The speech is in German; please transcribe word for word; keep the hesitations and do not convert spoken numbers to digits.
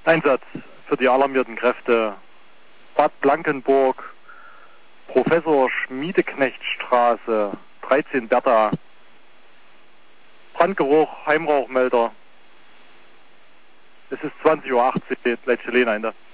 Einsatz für die alarmierten Kräfte Bad Blankenburg, Professor Schmiedeknechtstraße, dreizehn Bertha. Brandgeruch, Heimrauchmelder. Es ist zwanzig Uhr achtzehn, Leitstelle Ende.